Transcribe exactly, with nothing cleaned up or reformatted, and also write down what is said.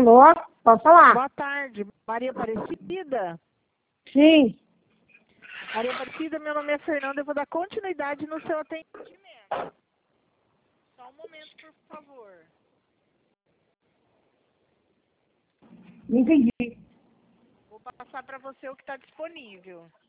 Alô? Pode falar? Boa tarde, Maria Aparecida? Sim. Maria Aparecida, meu nome é Fernanda, eu vou dar continuidade no seu atendimento. Só um momento, por favor. Não entendi. Vou passar para você o que está disponível.